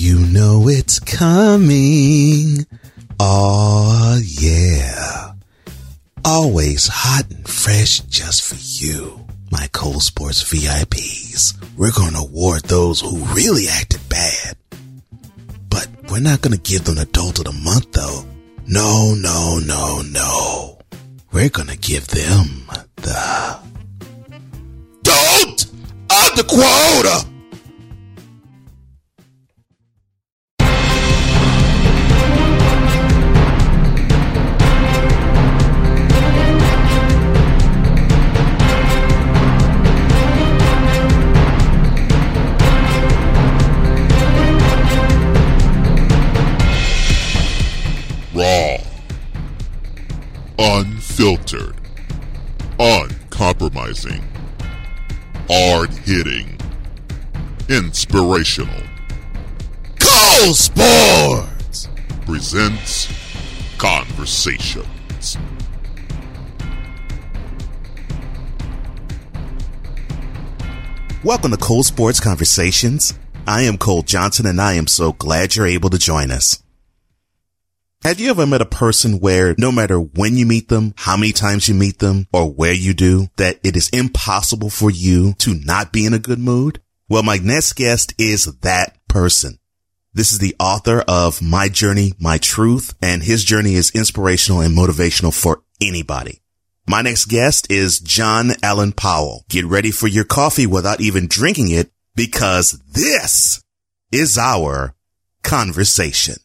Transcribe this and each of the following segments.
You know it's coming. Oh, yeah. Always hot and fresh just for you, my Cole Sports VIPs. We're going to award those who really acted bad. But we're not going to give them Adult of the Month, though. No. We're going to give them the Adult of the Quota. Raw, unfiltered, uncompromising, hard-hitting, inspirational. Cole Sports presents Conversations. Welcome to Cole Sports Conversations. I am Cole Johnson, and I am so glad you're able to join us. Have you ever met a person where no matter when you meet them, how many times you meet them, or where you do, that it is impossible for you to not be in a good mood? Well, my next guest is that person. This is the author of My Journey, My Truth, and his journey is inspirational and motivational for anybody. My next guest is John Allen Powell. Get ready for your coffee without even drinking it, because this is our conversation.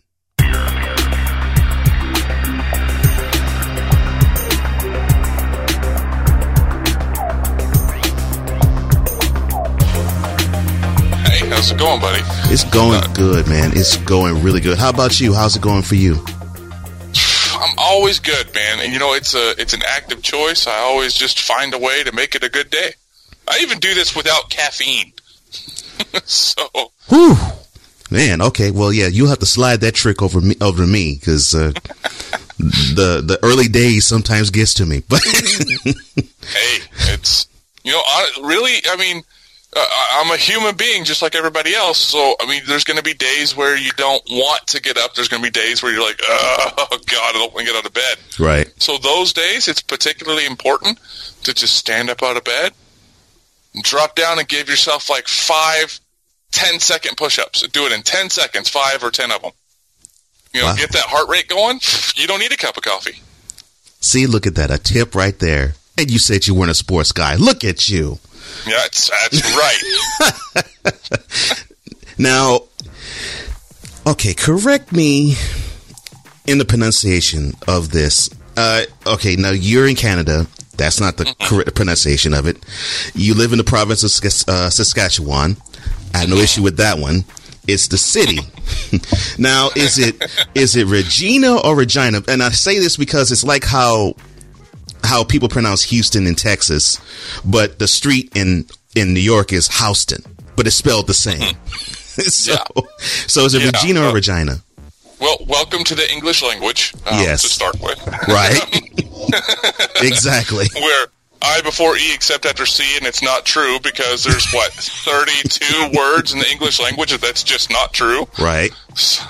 How's it going, buddy? It's going good, man. It's going really good. How about you? How's it going for you? I'm always good, man. And you know, it's an active choice. I always just find a way to make it a good day. I even do this without caffeine. So, whew, man. Okay, well, yeah, you'll have to slide that trick over to me, because the early days sometimes gets to me. But hey, it's really, I mean. I'm a human being just like everybody else, so, I mean, there's going to be days where you don't want to get up. There's going to be days where you're like, oh, God, I don't want to get out of bed. Right. So those days, it's particularly important to just stand up out of bed, drop down and give yourself like 5 10-second push-ups. Do it in 10 seconds, 5 or 10 of them. Wow. Get that heart rate going. You don't need a cup of coffee. See, look at that, a tip right there. And you said you weren't a sports guy. Look at you. Yeah, that's right. Now, okay, correct me in the pronunciation of this. Okay, now you're in Canada. That's not the correct pronunciation of it. You live in the province of Saskatchewan. I have no issue with that one. It's the city. Now, is it Regina or Regina? And I say this because it's like how people pronounce Houston in Texas, but the street in New York is Houston, but it's spelled the same. So is it Regina or Regina? Well, welcome to the English language, yes. To start with. Right. Exactly. Where I before E except after C, and it's not true because there's, 32 words in the English language that's just not true. Right. So,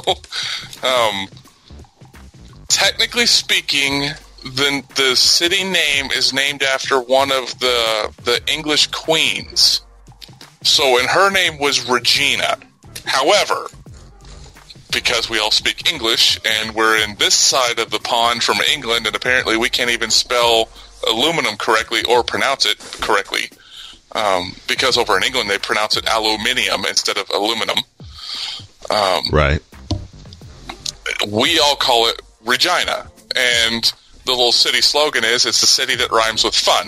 technically speaking, the city name is named after one of the English queens. So, and her name was Regina. However, because we all speak English, and we're in this side of the pond from England, and apparently we can't even spell aluminum correctly or pronounce it correctly, because over in England they pronounce it aluminium instead of aluminum. Right. We all call it Regina, and the little city slogan is, it's the city that rhymes with fun.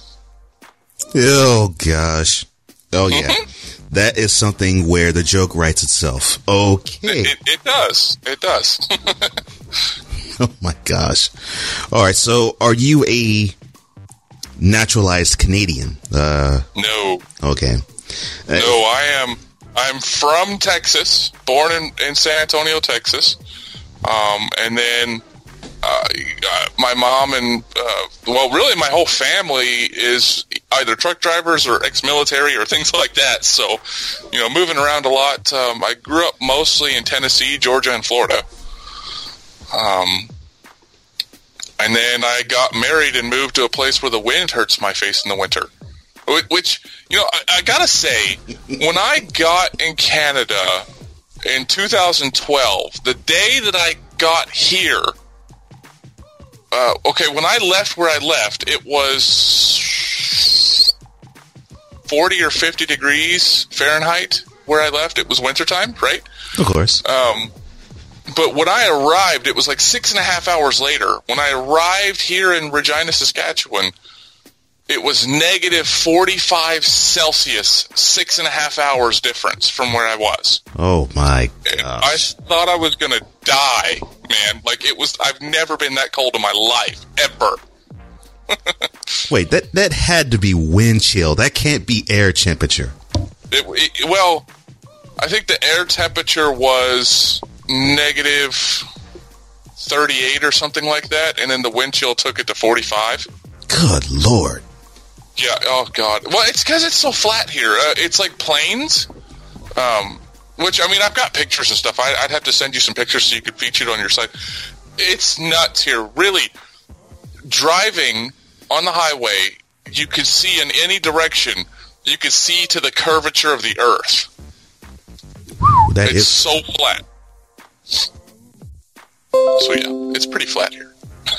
Oh, gosh. Oh, yeah. Mm-hmm. That is something where the joke writes itself. Okay. It does. It does. Oh, my gosh. All right. So are you a naturalized Canadian? No. Okay. No, I'm from Texas, born in San Antonio, Texas. And then my mom and, well, really my whole family is either truck drivers or ex-military or things like that. So, moving around a lot. I grew up mostly in Tennessee, Georgia, and Florida. And then I got married and moved to a place where the wind hurts my face in the winter. Which, I gotta say, when I got in Canada in 2012, the day that I got here, when I left where I left, it was 40 or 50 degrees Fahrenheit where I left. It was wintertime, right? Of course. But when I arrived, it was like 6.5 hours later. When I arrived here in Regina, Saskatchewan, it was negative 45 Celsius, 6.5 hours difference from where I was. Oh, my gosh. I thought I was going to die, man. I've never been that cold in my life, ever. Wait, that had to be wind chill. That can't be air temperature. Well, I think the air temperature was negative 38 or something like that, and then the wind chill took it to 45. Good Lord. Yeah, oh God. Well, it's because it's so flat here. It's like plains, which, I've got pictures and stuff. I'd have to send you some pictures so you could feature it on your site. It's nuts here. Really, driving on the highway, you can see in any direction. You can see to the curvature of the earth. It's so flat. So, yeah, it's pretty flat here.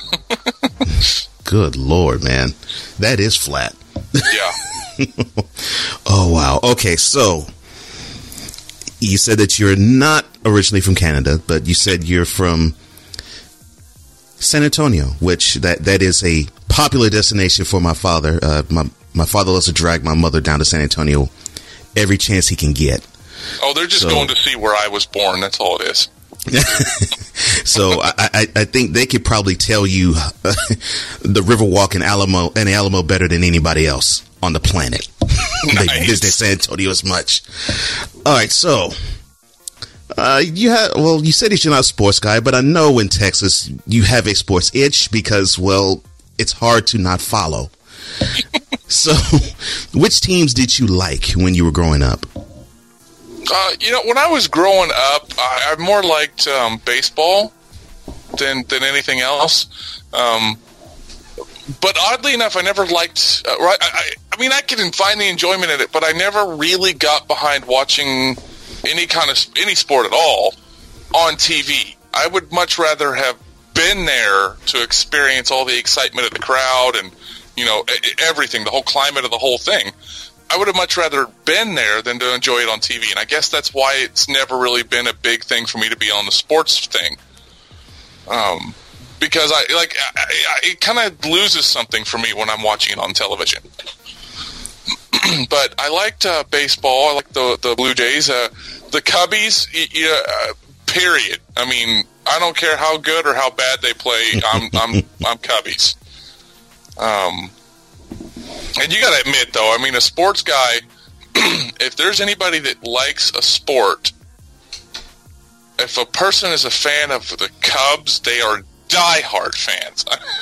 Good Lord, man. That is flat. Yeah. Oh, wow. Okay, so you said that you're not originally from Canada, but you said you're from San Antonio, which that is a popular destination for my father. My father loves to drag my mother down to San Antonio every chance he can get. Oh, they're just going to see where I was born. That's all it is. So I think they could probably tell you the Riverwalk in Alamo better than anybody else on the planet. Nice. They visit San Antonio as much. All right, so you said that you're not a sports guy, but I know in Texas you have a sports itch because, well, it's hard to not follow. So, which teams did you like when you were growing up? When I was growing up, I more liked baseball than anything else. But oddly enough, I never liked. I can find the enjoyment in it, but I never really got behind watching any sport at all on TV. I would much rather have been there to experience all the excitement of the crowd and everything, the whole climate of the whole thing. I would have much rather been there than to enjoy it on TV, and I guess that's why it's never really been a big thing for me to be on the sports thing. Because it kind of loses something for me when I'm watching it on television. But I liked baseball. I liked the Blue Jays, the Cubbies. Period. I don't care how good or how bad they play. I'm Cubbies. And you got to admit, though, a sports guy, if there's anybody that likes a sport, if a person is a fan of the Cubs, they are diehard fans.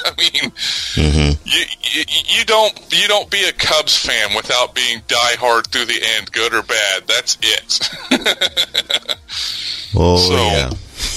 You don't be a Cubs fan without being diehard through the end, good or bad. That's it. Yeah.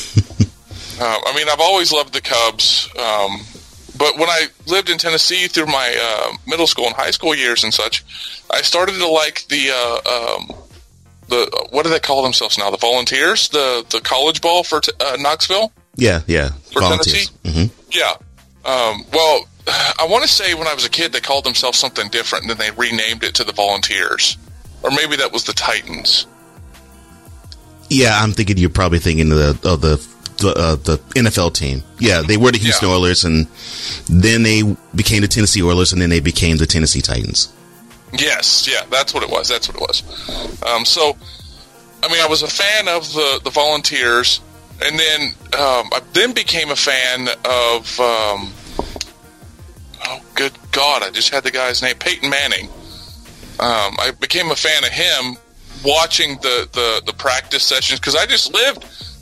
I've always loved the Cubs. But when I lived in Tennessee through my middle school and high school years and such, I started to like the what do they call themselves now? The Volunteers, the college ball for Knoxville. Yeah, for Volunteers. Tennessee. Mm-hmm. Yeah. Well, I want to say when I was a kid they called themselves something different, and then they renamed it to the Volunteers, or maybe that was the Titans. Yeah, I'm thinking you're probably thinking of the NFL team. Yeah, they were the Houston Oilers, and then they became the Tennessee Oilers, and then they became the Tennessee Titans. Yes, yeah, that's what it was. So, I was a fan of the Volunteers, and then I then became a fan of, oh, good God, I just had the guy's name, Peyton Manning. I became a fan of him watching the practice sessions, because I just lived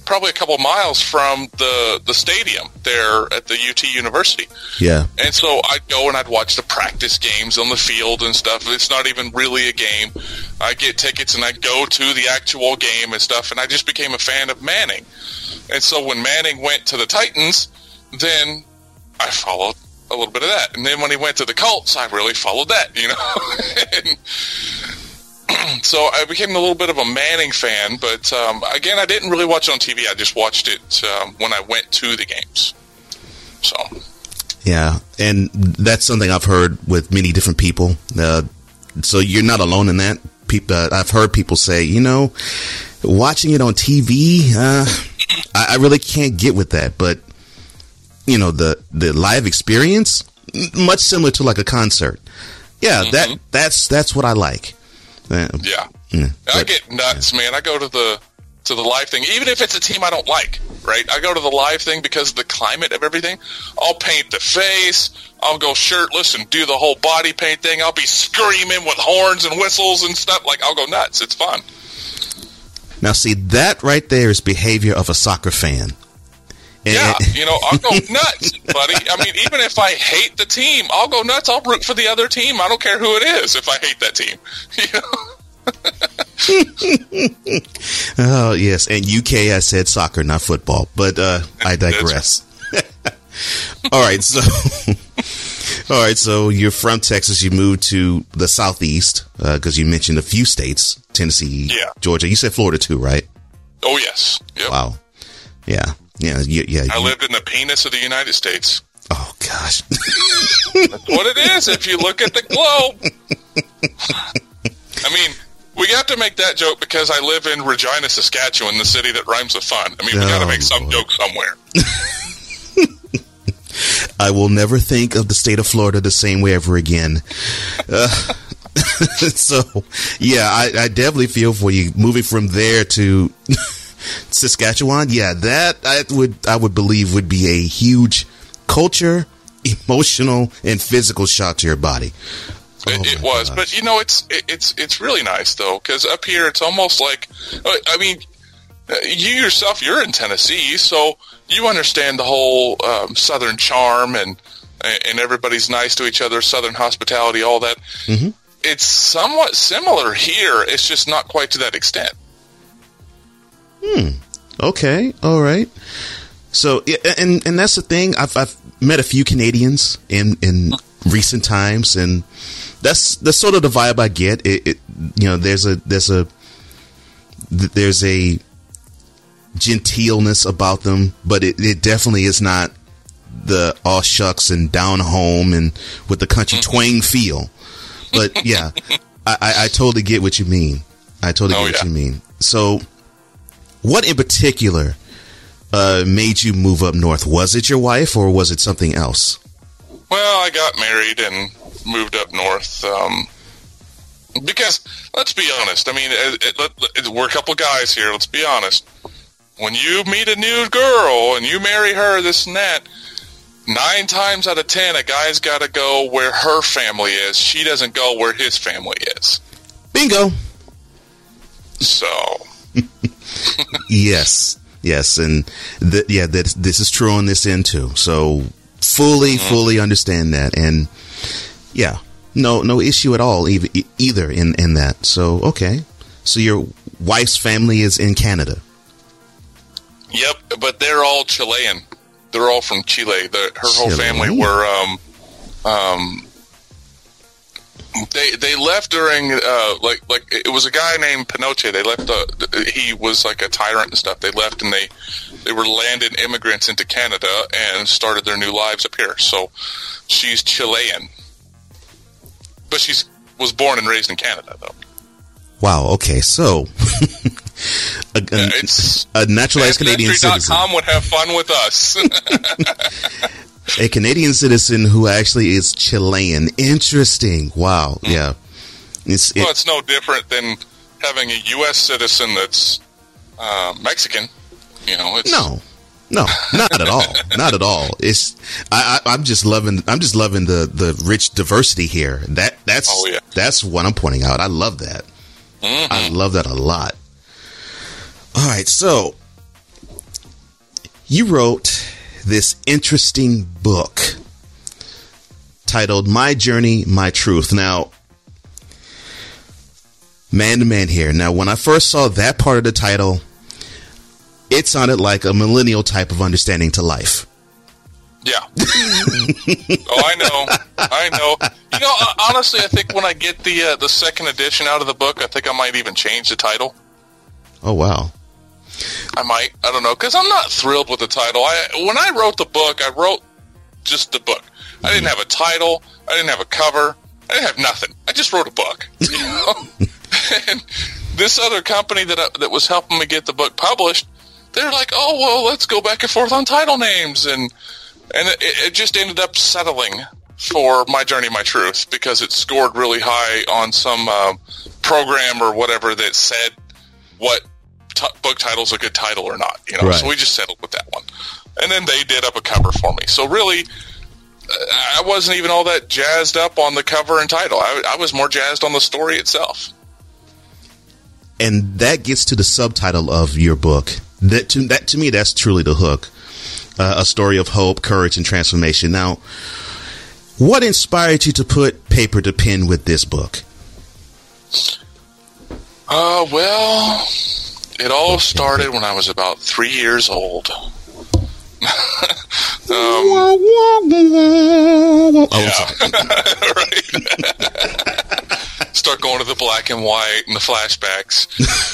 probably a couple miles from the stadium there at the UT University. Yeah. And so I'd go and I'd watch the practice games on the field and stuff. It's not even really a game. I get tickets and I'd go to the actual game and stuff, and I just became a fan of Manning. And so when Manning went to the Titans, then I followed a little bit of that. And then when he went to the Colts, I really followed that, you know. And so I became a little bit of a Manning fan, but again, I didn't really watch it on TV. I just watched it when I went to the games. So, yeah, and that's something I've heard with many different people. So you're not alone in that. I've heard people say, you know, watching it on TV, I really can't get with that. But you know, the live experience, much similar to like a concert. Yeah, that's what I like. Yeah. I get nuts, man. I go to the live thing, even if it's a team I don't like, right? I go to the live thing because of the climate of everything. I'll paint the face. I'll go shirtless and do the whole body paint thing. I'll be screaming with horns and whistles and stuff. Like, I'll go nuts. It's fun. Now, see, that right there is behavior of a soccer fan. Yeah, you know, I'll go nuts, buddy. I mean, even if I hate the team, I'll go nuts. I'll root for the other team. I don't care who it is if I hate that team. You know? Oh, yes. And UK, I said soccer, not football. But I digress. All right. So you're from Texas. You moved to the Southeast because you mentioned a few states, Tennessee, Georgia. You said Florida too, right? Oh, yes. Yep. Wow. Yeah. Yeah. I lived in the penis of the United States. Oh, gosh. That's what it is if you look at the globe. I mean, we have to make that joke because I live in Regina, Saskatchewan, the city that rhymes with fun. I mean, we got to make some joke somewhere. I will never think of the state of Florida the same way ever again. So, yeah, I definitely feel for you moving from there to Saskatchewan. Yeah, that I would believe would be a huge culture, emotional, and physical shock to your body. It was, but you know, it's really nice though, because up here it's almost like, I mean, you yourself, you're in Tennessee, so you understand the whole Southern charm and everybody's nice to each other, Southern hospitality, all that. Mm-hmm. It's somewhat similar here. It's just not quite to that extent. Okay. All right. So, and that's the thing. I've met a few Canadians in recent times, and that's sort of the vibe I get. You know, there's a genteelness about them, but it definitely is not the all shucks and down home and with the country twang feel. But yeah, I totally get what you mean. I totally get what you mean. So, what in particular made you move up north? Was it your wife or was it something else? Well, I got married and moved up north because, let's be honest, I mean, we're a couple guys here, let's be honest. When you meet a new girl and you marry her, this and that, 9 times out of 10, a guy's got to go where her family is. She doesn't go where his family is. Bingo. So. Yes, and this is true on this end too. So fully understand that, and yeah, no issue at all either in that. So okay, so your wife's family is in Canada. Yep, but they're all Chilean. They're all from Chile. Her whole family were They left during like it was a guy named Pinochet. They left. He was like a tyrant and stuff. They left and they were landed immigrants into Canada and started their new lives up here. So she's Chilean, but she was born and raised in Canada though. Wow. Okay. So a naturalized Canadian citizen. Ancestry.com would have fun with us. A Canadian citizen who actually is Chilean. Interesting. Wow. Yeah. It's no different than having a U.S. citizen that's Mexican. You know, it's no, not at all. Not at all. It's I'm just loving the rich diversity here. That's what I'm pointing out. I love that. Mm-hmm. I love that a lot. All right, so you wrote this interesting book titled My Journey, My Truth. Now, man to man here. Now, when I first saw that part of the title, it sounded like a millennial type of understanding to life. Yeah. Oh, I know. You know, honestly, I think when I get the second edition out of the book, I think I might even change the title. Oh, wow. I might. I don't know, because I'm not thrilled with the title. When I wrote the book, I wrote just the book. I didn't have a title. I didn't have a cover. I didn't have nothing. I just wrote a book. You know? And this other company that was helping me get the book published, they're like, oh, well, let's go back and forth on title names. And it just ended up settling for My Journey, My Truth, because it scored really high on some program or whatever that said what book title's a good title or not. You know, right. So we just settled with that one. And then they did up a cover for me. So really, I wasn't even all that jazzed up on the cover and title. I was more jazzed on the story itself. And that gets to the subtitle of your book. That to me, that's truly the hook. A story of hope, courage, and transformation. Now, what inspired you to put paper to pen with this book? Well, it all started when I was about 3 years old. Right. Start going to the black and white and the flashbacks.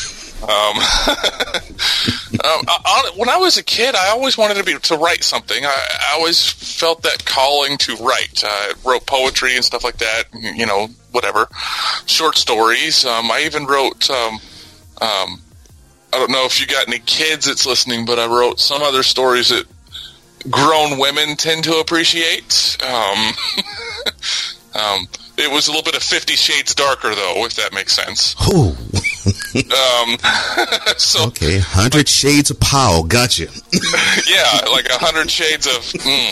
When I was a kid, I always wanted to write something. I always felt that calling to write. I wrote poetry and stuff like that, you know, whatever. Short stories. I even wrote, I don't know if you got any kids that's listening, but I wrote some other stories that grown women tend to appreciate. It was a little bit of 50 Shades Darker, though, if that makes sense. Oh. So, okay, 100 Shades of Powell, gotcha. Yeah, like 100 Shades of...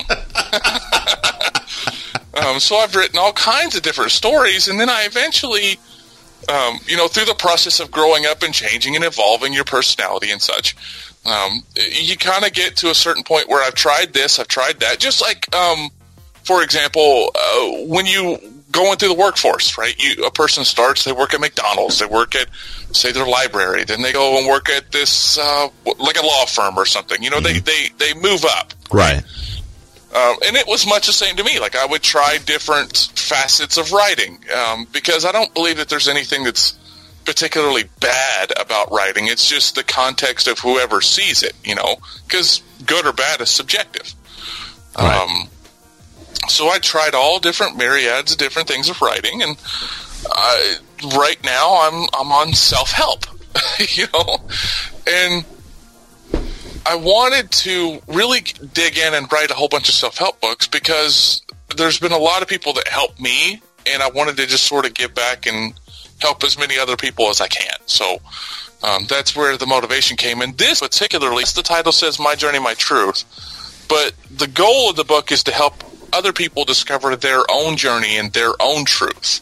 So I've written all kinds of different stories, and then I eventually, you know, through the process of growing up and changing and evolving your personality and such, you kind of get to a certain point where I've tried this, I've tried that. Just like, for example, when you going through the workforce, right? A person starts, they work at McDonald's, they work at, say, their library, then they go and work at this, like a law firm or something. You know, mm-hmm. they move up. Right. And it was much the same to me. Like, I would try different facets of writing, because I don't believe that there's anything that's particularly bad about writing. It's just the context of whoever sees it, you know, because good or bad is subjective. Right. So I tried all different myriads of different things of writing, and right now I'm on self-help, you know, and I wanted to really dig in and write a whole bunch of self-help books because there's been a lot of people that helped me, and I wanted to just sort of give back and help as many other people as I can. So that's where the motivation came. And this particularly, the title says My Journey, My Truth, but the goal of the book is to help other people discover their own journey and their own truth.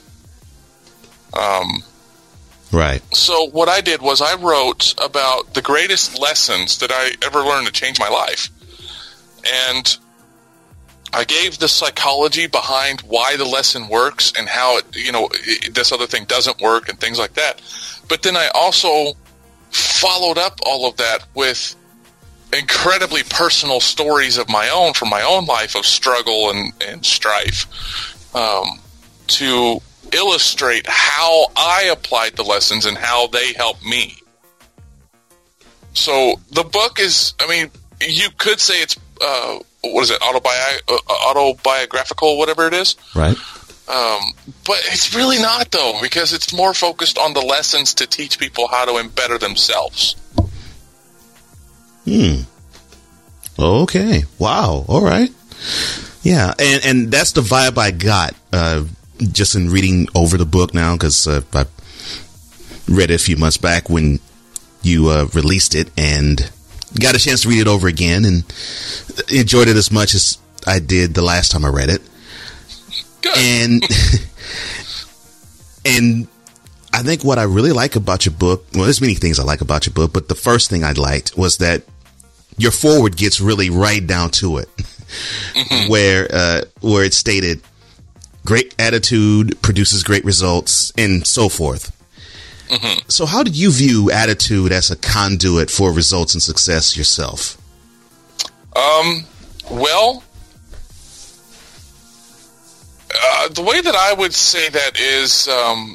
Right. So what I did was I wrote about the greatest lessons that I ever learned to change my life. And I gave the psychology behind why the lesson works and how it, you know, this other thing doesn't work and things like that. But then I also followed up all of that with incredibly personal stories of my own, from my own life of struggle and strife, to illustrate how I applied the lessons and how they helped me. So the book is, I mean, you could say it's, what is it, autobiographical, whatever it is. Right. But it's really not, though, because it's more focused on the lessons to teach people how to better themselves. Okay. Wow. All right. Yeah. And that's the vibe I got, just in reading over the book now, because I read it a few months back when you released it, and got a chance to read it over again and enjoyed it as much as I did the last time I read it. Good. And I think what I really like about your book, well, there's many things I like about your book, but the first thing I liked was that your forward gets really right down to it, where it's stated, great attitude produces great results, and so forth. So how do you view attitude as a conduit for results and success yourself? Well, the way that I would say that is,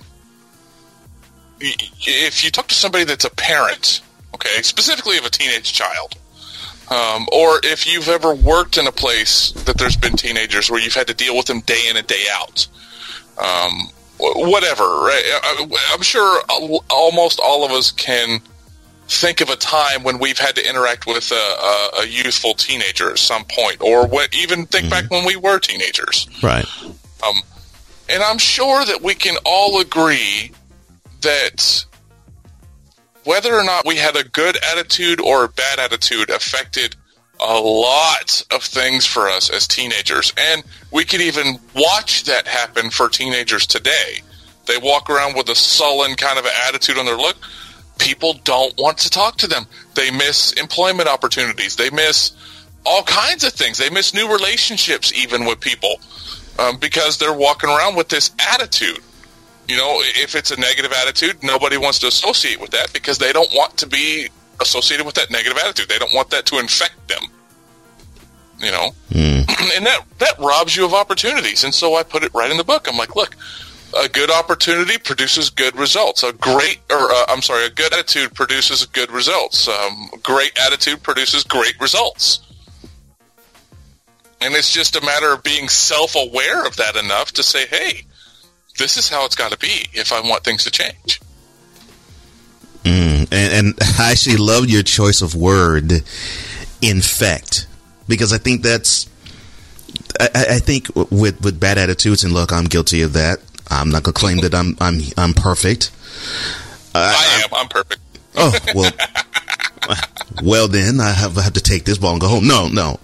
if you talk to somebody that's a parent, okay, specifically of a teenage child, or if you've ever worked in a place that there's been teenagers where you've had to deal with them day in and day out, whatever, right? I'm sure almost all of us can think of a time when we've had to interact with a youthful teenager at some point, or even think back when we were teenagers. Right. And I'm sure that we can all agree that whether or not we had a good attitude or a bad attitude affected a lot of things for us as teenagers. And we could even watch that happen for teenagers today. They walk around with a sullen kind of attitude on their look. People don't want to talk to them. They miss employment opportunities. They miss all kinds of things. They miss new relationships even with people because they're walking around with this attitude. You know, if it's a negative attitude, nobody wants to associate with that because they don't want to be associated with that negative attitude. They don't want that to infect them. You know? And that robs you of opportunities. And so I put it right in the book. I'm like, look, a good opportunity produces good results. A good attitude produces good results. Great attitude produces great results. And it's just a matter of being self-aware of that enough to say, hey, this is how it's got to be if I want things to change. And I actually love your choice of word, infect, because I think that's, I think with bad attitudes, and look, I'm guilty of that. I'm not gonna claim that I'm perfect. I'm perfect. Oh, well. Well, then I have to take this ball and go home. No.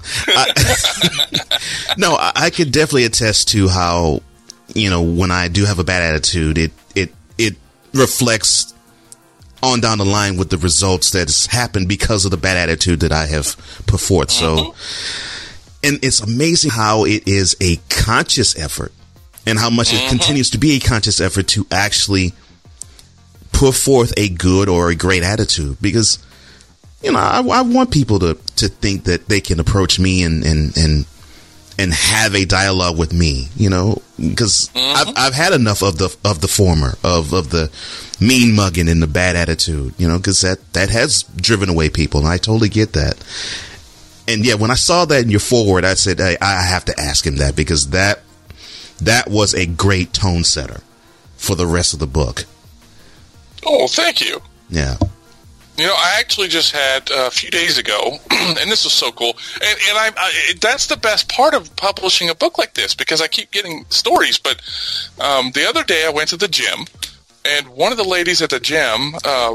I could definitely attest to how, you know, when I do have a bad attitude, it reflects on down the line with the results that has happened because of the bad attitude that I have put forth. So, and it's amazing how it is a conscious effort and how much it continues to be a conscious effort to actually put forth a good or a great attitude, because, you know, I want people to think that they can approach me and have a dialogue with me, you know, because I've had enough of the former, of the mean mugging and the bad attitude, you know, because that has driven away people, and I totally get that. And yeah, when I saw that in your foreword, I said, hey, I have to ask him that, because that was a great tone setter for the rest of the book. Oh, thank you. Yeah. You know, I actually just had a few days ago, and this was so cool. And that's the best part of publishing a book like this, because I keep getting stories. But the other day I went to the gym, and one of the ladies at the gym,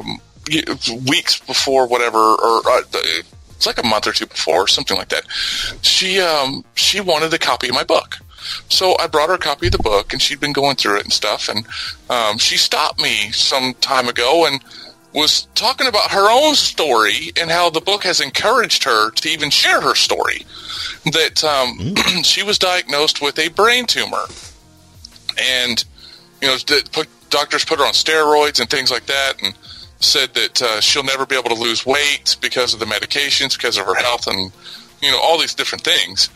weeks before whatever, or it's like a month or two before, something like that, she wanted a copy of my book. So I brought her a copy of the book, and she'd been going through it and stuff. And she stopped me some time ago and was talking about her own story and how the book has encouraged her to even share her story. That she was diagnosed with a brain tumor, and you know, doctors put her on steroids and things like that, and said that she'll never be able to lose weight because of the medications, because of her health, and you know, all these different things.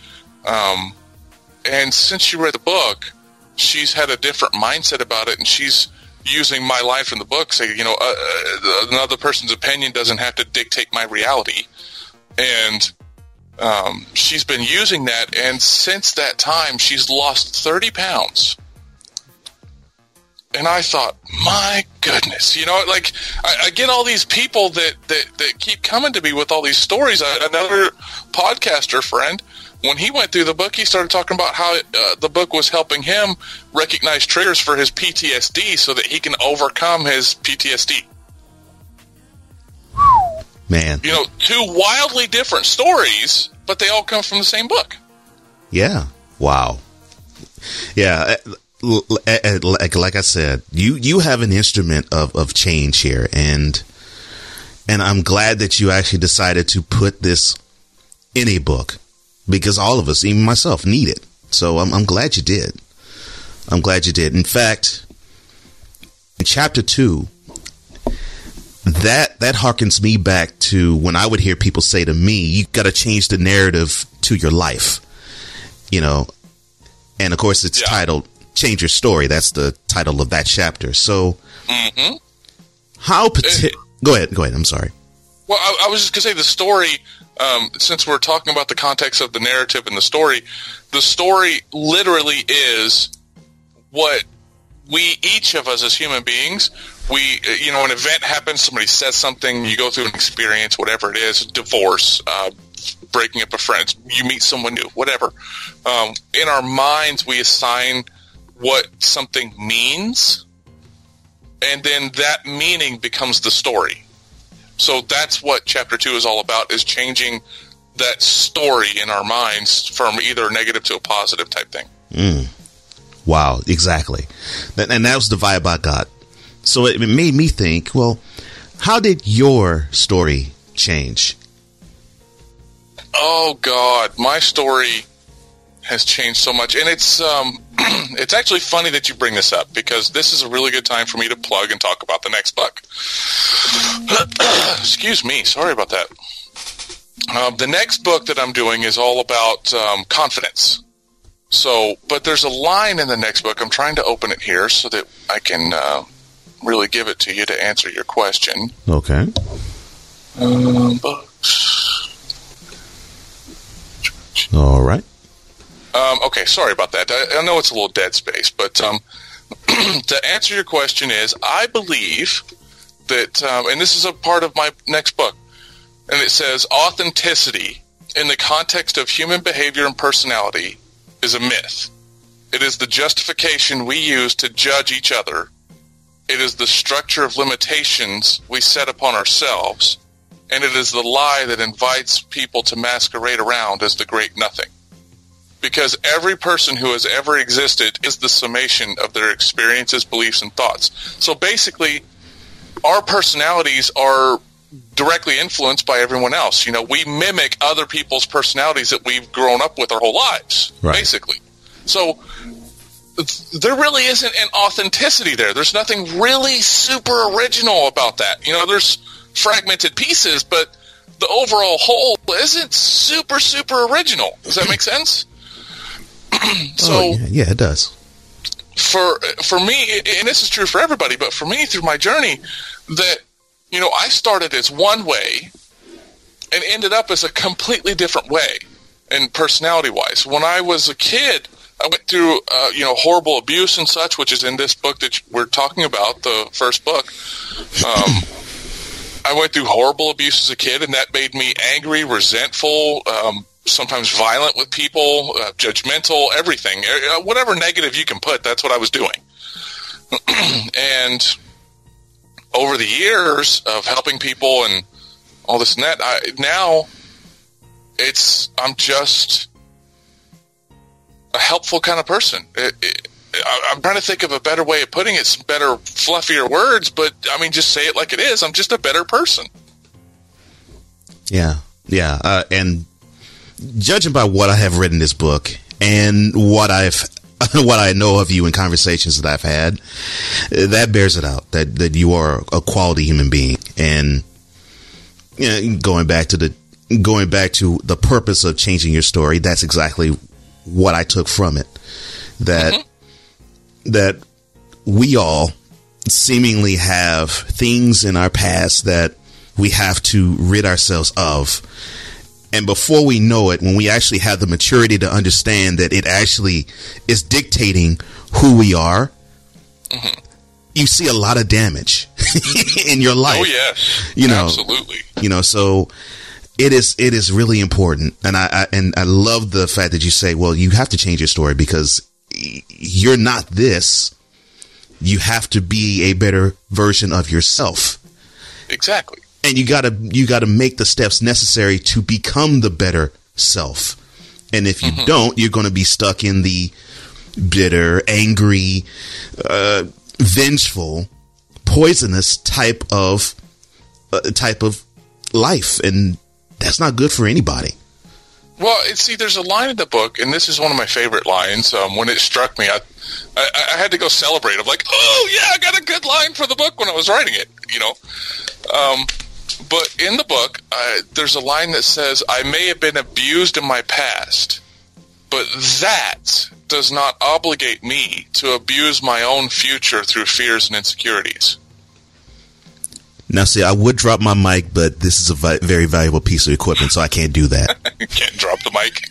And since she read the book, she's had a different mindset about it, and she's using my line from the book, say, you know, another person's opinion doesn't have to dictate my reality. And she's been using that, and since that time, she's lost 30 pounds. And I thought, my goodness, you know, like, I get all these people that keep coming to me with all these stories. Another podcaster friend, when he went through the book, he started talking about how the book was helping him recognize triggers for his PTSD so that he can overcome his PTSD. Man. You know, two wildly different stories, but they all come from the same book. Yeah. Wow. Yeah. Like I said, you have an instrument of change here, and And I'm glad that you actually decided to put this in a book, because all of us, even myself, need it. So I'm glad you did. I'm glad you did. In fact, in chapter 2, that harkens me back to when I would hear people say to me, you got to change the narrative to your life, you know, and of course it's titled Change Your Story. That's the title of that chapter. So go ahead. I'm sorry. Well, I was just going to say the story, since we're talking about the context of the narrative and the story literally is what we, each of us as human beings, an event happens, somebody says something, you go through an experience, whatever it is, divorce, breaking up a friend, you meet someone new, whatever. In our minds, we assign what something means, and then that meaning becomes the story. So that's what chapter 2 is all about, is changing that story in our minds from either negative to a positive type thing. Wow, exactly. And that was the vibe I got. So it made me think, well, how did your story change? Oh, God, my story has changed so much. And it's it's actually funny that you bring this up, because this is a really good time for me to plug and talk about the next book. Excuse me. Sorry about that. The next book that I'm doing is all about confidence. So, but there's a line in the next book. I'm trying to open it here so that I can really give it to you to answer your question. Okay. Books. All right. Okay, sorry about that. I know it's a little dead space, but to answer your question is, I believe that, and this is a part of my next book, and it says, authenticity in the context of human behavior and personality is a myth. It is the justification we use to judge each other. It is the structure of limitations we set upon ourselves, and it is the lie that invites people to masquerade around as the great nothing. Because every person who has ever existed is the summation of their experiences, beliefs, and thoughts. So basically, our personalities are directly influenced by everyone else. You know, we mimic other people's personalities that we've grown up with our whole lives, basically. So there really isn't an authenticity there. There's nothing really super original about that. You know, there's fragmented pieces, but the overall whole isn't super, super original. Does that make sense? So, yeah, it does. For me, and this is true for everybody, but for me through my journey, that, you know, I started as one way and ended up as a completely different way, and personality-wise. When I was a kid, I went through, horrible abuse and such, which is in this book that we're talking about, the first book. I went through horrible abuse as a kid, and that made me angry, resentful, sometimes violent with people, judgmental, everything. Whatever negative you can put, that's what I was doing. And over the years of helping people and all this and that, I'm just a helpful kind of person. I'm trying to think of a better way of putting it, some better, fluffier words, but I mean, just say it like it is. I'm just a better person. Yeah. And judging by what I have read in this book and what I know of you in conversations that I've had, that bears it out that you are a quality human being. And going back to the purpose of changing your story, that's exactly what I took from it. That we all seemingly have things in our past that we have to rid ourselves of. And before we know it, when we actually have the maturity to understand that it actually is dictating who we are, you see a lot of damage in your life. Oh, yes. Absolutely. So it is really important. And I love the fact that you say, well, you have to change your story because you're not this. You have to be a better version of yourself. Exactly. And you gotta make the steps necessary to become the better self. And if you don't, you're going to be stuck in the bitter, angry, vengeful, poisonous type of type of life, and that's not good for anybody. Well, see, there's a line in the book, and this is one of my favorite lines. When it struck me, I had to go celebrate. I'm like, oh, yeah, I got a good line for the book when I was writing it, you know. But in the book, there's a line that says, I may have been abused in my past, but that does not obligate me to abuse my own future through fears and insecurities. Now, see, I would drop my mic, but this is a very valuable piece of equipment, so I can't do that. You can't drop the mic.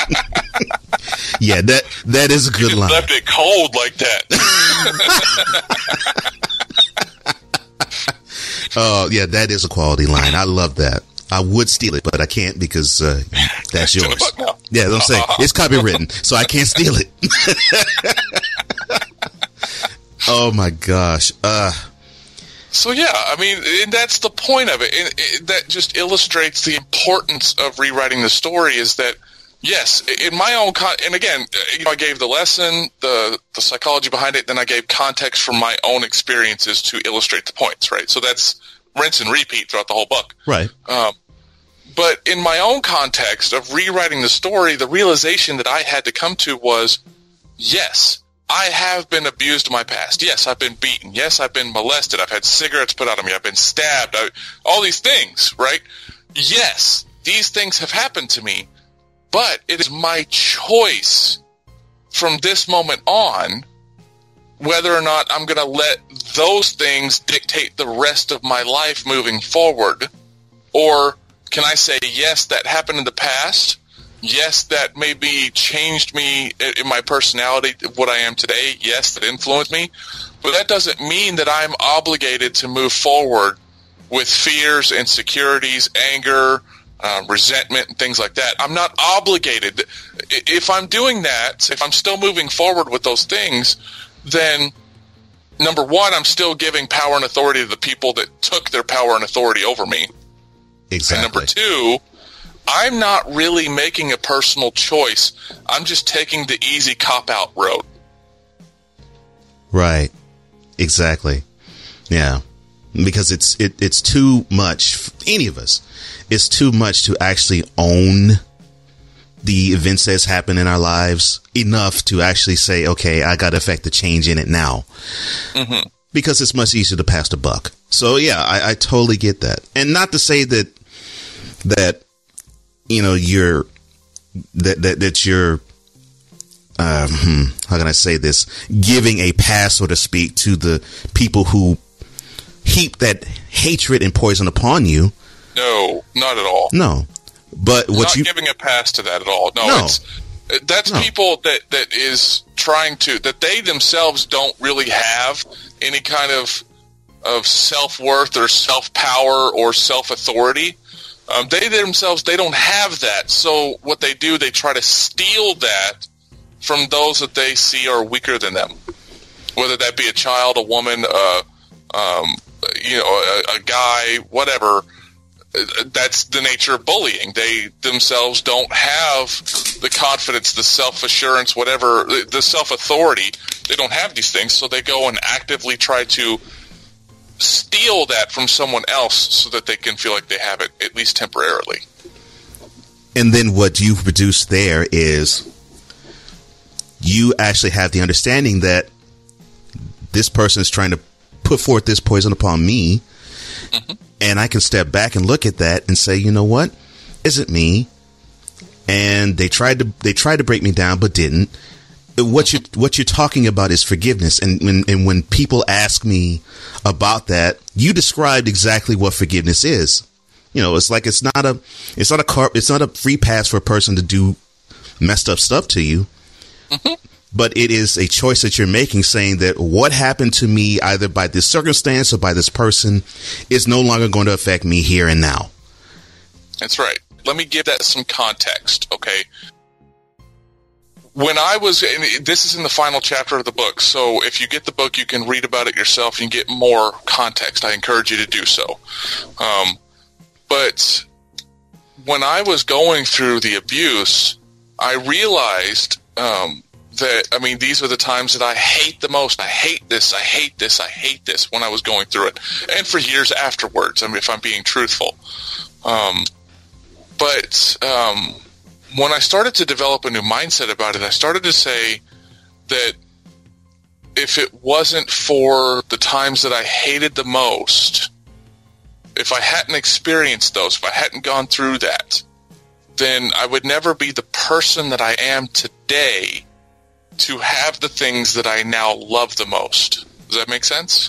Yeah, that is a good line. Left it cold like that. Oh, yeah, that is a quality line. I love that. I would steal it, but I can't because that's yours. Yeah, I'm saying it's copywritten, so I can't steal it. Oh my gosh. So yeah, I mean, and that's the point of it. And that just illustrates the importance of rewriting the story. Is that yes, in my own and again, you know, I gave the lesson, the psychology behind it, then I gave context from my own experiences to illustrate the points. Right. So that's rinse and repeat throughout the whole book. Right. But in my own context of rewriting the story, the realization that I had to come to was, yes, I have been abused in my past. Yes, I've been beaten. Yes, I've been molested. I've had cigarettes put out on me. I've been stabbed. All these things, right? Yes, these things have happened to me, but it is my choice from this moment on whether or not I'm going to let those things dictate the rest of my life moving forward, or can I say, yes, that happened in the past. Yes, that maybe changed me in my personality, what I am today. Yes, that influenced me. But that doesn't mean that I'm obligated to move forward with fears, insecurities, anger, resentment, and things like that. I'm not obligated. If I'm doing that, if I'm still moving forward with those things, then number one, I'm still giving power and authority to the people that took their power and authority over me. Exactly. And number two, I'm not really making a personal choice. I'm just taking the easy cop-out road. Right. Exactly. Yeah. Because it's too much for any of us. It's too much to actually own the events that's happened in our lives enough to actually say, okay, I got to affect the change in it now. Mm-hmm. Because it's much easier to pass the buck. So yeah, I totally get that. And not to say that you know, you're how can I say this, giving a pass, so to speak, to the people who heap that hatred and poison upon you. No, not at all. No, but what not giving a pass to that at all. No. That's people that is trying to, that they themselves don't really have any kind of self-worth or self-power or self-authority. They themselves, they don't have that. So what they do, they try to steal that from those that they see are weaker than them. Whether that be a child, a woman, a guy, whatever. That's the nature of bullying. They themselves don't have the confidence, the self-assurance, whatever, the self-authority. They don't have these things, so they go and actively try to steal that from someone else so that they can feel like they have it, at least temporarily. And then what you've produced there is you actually have the understanding that this person is trying to put forth this poison upon me. Mm-hmm. And I can step back and look at that and say, you know what? Isn't me. And they tried to break me down, but didn't. What you're talking about is forgiveness. And when people ask me about that, you described exactly what forgiveness is. You know, it's like, it's not a free pass for a person to do messed up stuff to you. Mm-hmm. But it is a choice that you're making, saying that what happened to me, either by this circumstance or by this person, is no longer going to affect me here and now. That's right. Let me give that some context, okay? When I was, and this is in the final chapter of the book, so if you get the book, you can read about it yourself and get more context. I encourage you to do so. But when I was going through the abuse, I realized these are the times that I hate the most. I hate this, I hate this, I hate this when I was going through it. And for years afterwards, if I'm being truthful. But when I started to develop a new mindset about it, I started to say that if it wasn't for the times that I hated the most, if I hadn't experienced those, if I hadn't gone through that, then I would never be the person that I am today to have the things that I now love the most. Does that make sense?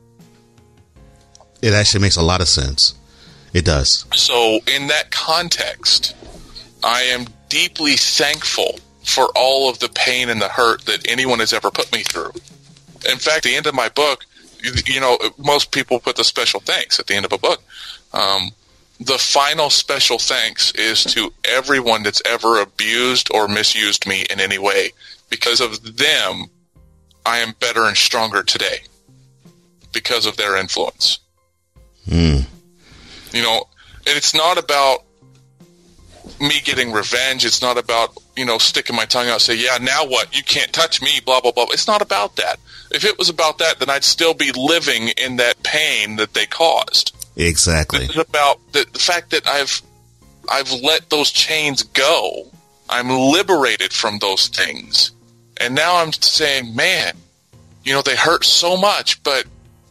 It actually makes a lot of sense. It does. So in that context, I am deeply thankful for all of the pain and the hurt that anyone has ever put me through. In fact, at the end of my book, most people put the special thanks at the end of a book. The final special thanks is to everyone that's ever abused or misused me in any way. Because of them, I am better and stronger today. Because of their influence. And it's not about me getting revenge. It's not about, sticking my tongue out and say, yeah, now what? You can't touch me, blah, blah, blah. It's not about that. If it was about that, then I'd still be living in that pain that they caused. Exactly. It's about the fact that I've let those chains go. I'm liberated from those things. And now I'm saying, man, they hurt so much, but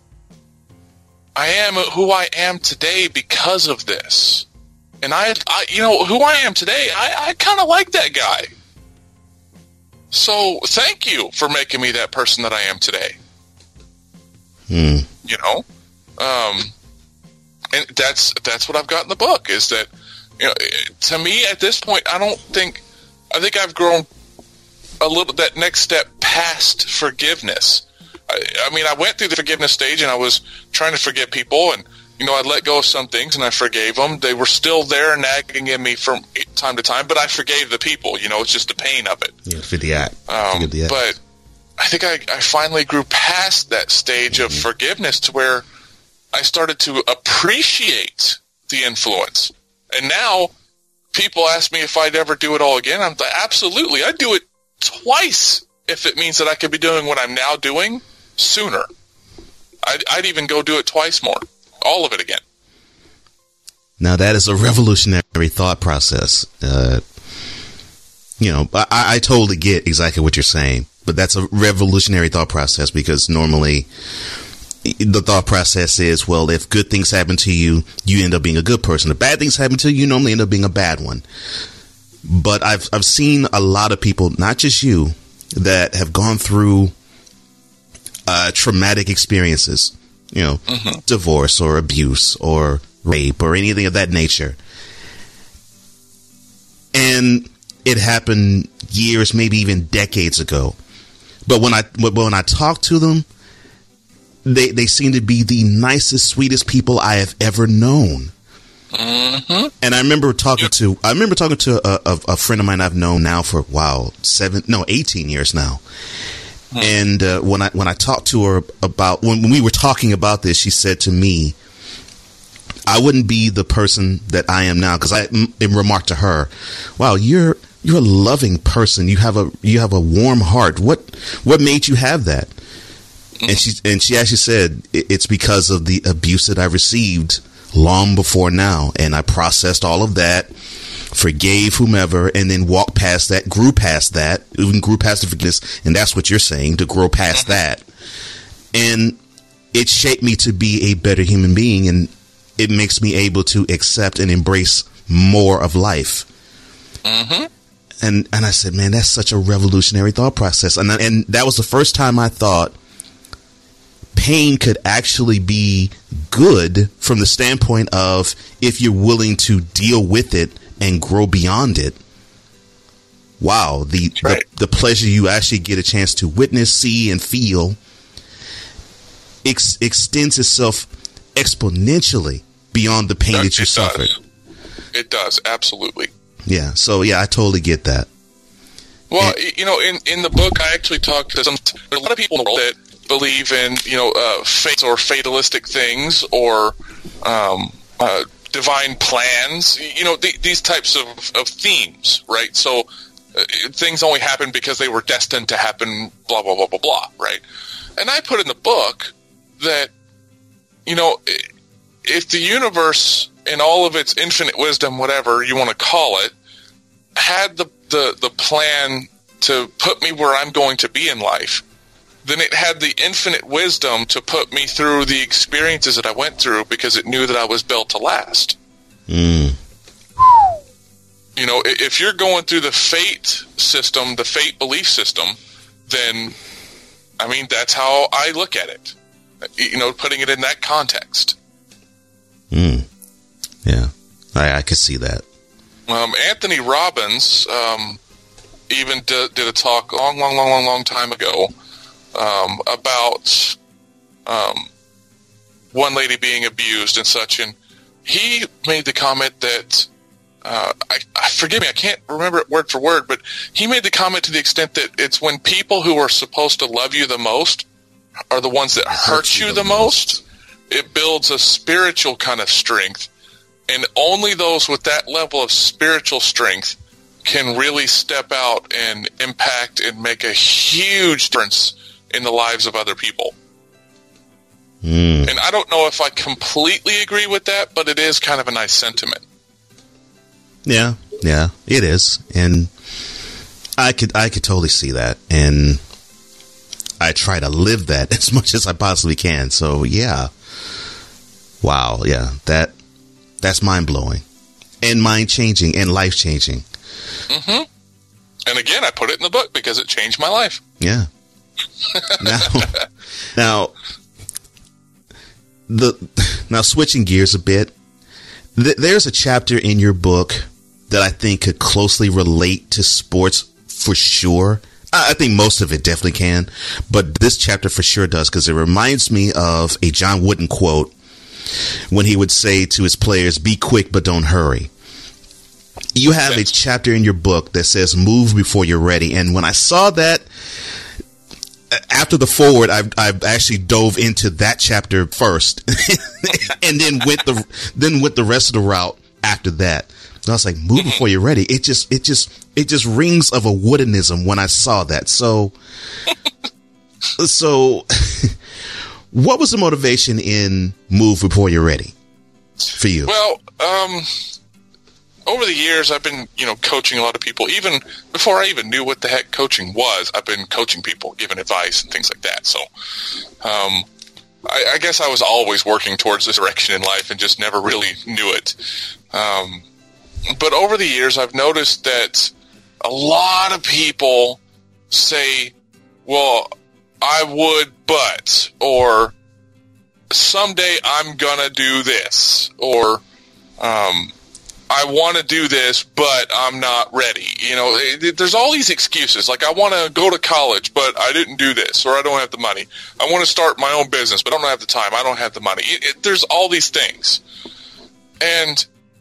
I am who I am today because of this. And I who I am today, I kind of like that guy. So thank you for making me that person that I am today. And that's what I've got in the book, is that, to me at this point, I think I've grown a little, that next step past forgiveness. I went through the forgiveness stage and I was trying to forgive people, and, I let go of some things and I forgave them. They were still there nagging at me from time to time, but I forgave the people. It's just the pain of it. Yeah, for the act. But I think I finally grew past that stage of forgiveness to where I started to appreciate the influence. And now people ask me if I'd ever do it all again. I'm like, absolutely. I'd do it twice if it means that I could be doing what I'm now doing sooner. I'd even go do it twice more. All of it again. Now, that is a revolutionary thought process. I totally get exactly what you're saying, but that's a revolutionary thought process, because normally the thought process is, well, if good things happen to you, you end up being a good person. If bad things happen to you, you normally end up being a bad one. But I've seen a lot of people, not just you, that have gone through traumatic experiences, divorce or abuse or rape or anything of that nature. And it happened years, maybe even decades ago. But when I talk to them, they seem to be the nicest, sweetest people I have ever known. And I remember talking to a friend of mine I've known now for 18 years now. And when I talked to her about, when we were talking about this, she said to me, I wouldn't be the person that I am now, because I remarked to her, wow, you're a loving person. You have a warm heart. What made you have that? And she actually said, it's because of the abuse that I received long before now. And I processed all of that, forgave whomever, and then walked past that, grew past that, even grew past the forgiveness. And that's what you're saying, to grow past that. And it shaped me to be a better human being. And it makes me able to accept and embrace more of life. And I said, man, that's such a revolutionary thought process. And that was the first time I thought pain could actually be good from the standpoint of, if you're willing to deal with it and grow beyond it. Wow, the pleasure you actually get a chance to witness, see, and feel extends itself exponentially beyond the pain that you suffered. It does, absolutely. Yeah, so yeah, I totally get that. Well, in the book, I actually talk to a lot of people in the world that believe in, fate or fatalistic things, or divine plans, these types of themes, right? So things only happen because they were destined to happen, blah, blah, blah, blah, blah, right? And I put in the book that, if the universe in all of its infinite wisdom, whatever you want to call it, had the plan to put me where I'm going to be in life, then it had the infinite wisdom to put me through the experiences that I went through because it knew that I was built to last. If you're going through the fate system, the fate belief system, then, that's how I look at it. Putting it in that context. Yeah, I could see that. Anthony Robbins even did a talk long time ago about one lady being abused and such, and he made the comment that forgive me, I can't remember it word for word, but he made the comment to the extent that it's when people who are supposed to love you the most are the ones that hurt you the most, it builds a spiritual kind of strength, and only those with that level of spiritual strength can really step out and impact and make a huge difference in the lives of other people. And I don't know if I completely agree with that, but it is kind of a nice sentiment. Yeah, it is. And I could totally see that. And I try to live that as much as I possibly can. So yeah. Wow, yeah. That's mind-blowing. And mind-changing and life-changing. Mm-hmm. And again, I put it in the book because it changed my life. Yeah. Now switching gears a bit, there's a chapter in your book that I think could closely relate to sports for sure. I think most of it definitely can, but this chapter for sure does, because it reminds me of a John Wooden quote when he would say to his players, "Be quick, but don't hurry." You have a chapter in your book that says, "Move before you're ready." And when I saw that, after the forward, I've actually dove into that chapter first, and then went the rest of the route after that. And I was like, "Move before you're ready." It just rings of a Woodenism when I saw that. So, what was the motivation in "Move before you're ready" for you? Well, over the years, I've been, coaching a lot of people. Even before I even knew what the heck coaching was, I've been coaching people, giving advice and things like that. So, I guess I was always working towards this direction in life and just never really knew it. But over the years, I've noticed that a lot of people say, "Well, I would, but," or "someday I'm gonna do this," or "I want to do this, but I'm not ready." There's all these excuses. Like, I want to go to college, but I didn't do this, or I don't have the money. I want to start my own business, but I don't have the time. I don't have the money. There's all these things. And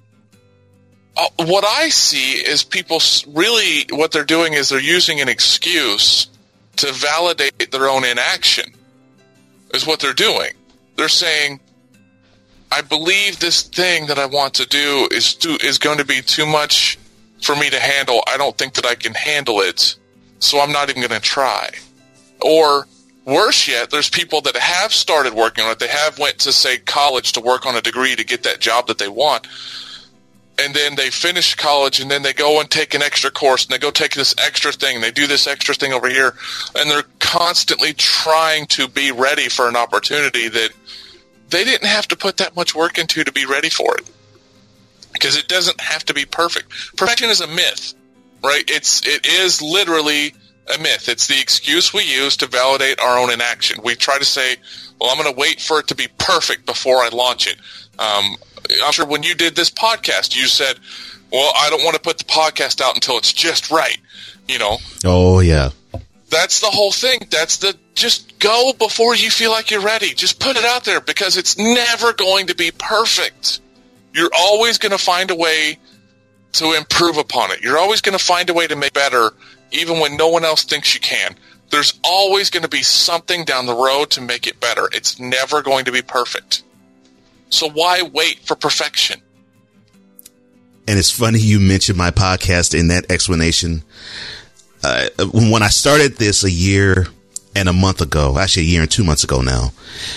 what I see is people really, what they're doing is they're using an excuse to validate their own inaction, is what they're doing. They're saying, "I believe this thing that I want to do is going to be too much for me to handle. I don't think that I can handle it, so I'm not even going to try." Or worse yet, there's people that have started working on it. They have went to, say, college to work on a degree to get that job that they want. And then they finish college, and then they go and take an extra course, and they go take this extra thing, and they do this extra thing over here. And they're constantly trying to be ready for an opportunity that they didn't have to put that much work into to be ready for it. Because it doesn't have to be perfect. Perfection is a myth, right? It is literally a myth. It's the excuse we use to validate our own inaction. We try to say, "Well, I'm going to wait for it to be perfect before I launch it." I'm sure when you did this podcast, you said, "Well, I don't want to put the podcast out until it's just right." Oh, yeah. That's the whole thing. Just go before you feel like you're ready. Just put it out there, because it's never going to be perfect. You're always going to find a way to improve upon it. You're always going to find a way to make it better, even when no one else thinks you can. There's always going to be something down the road to make it better. It's never going to be perfect. So why wait for perfection? And it's funny you mentioned my podcast in that explanation. When I started this a year and a month ago, actually a year and 2 months ago now,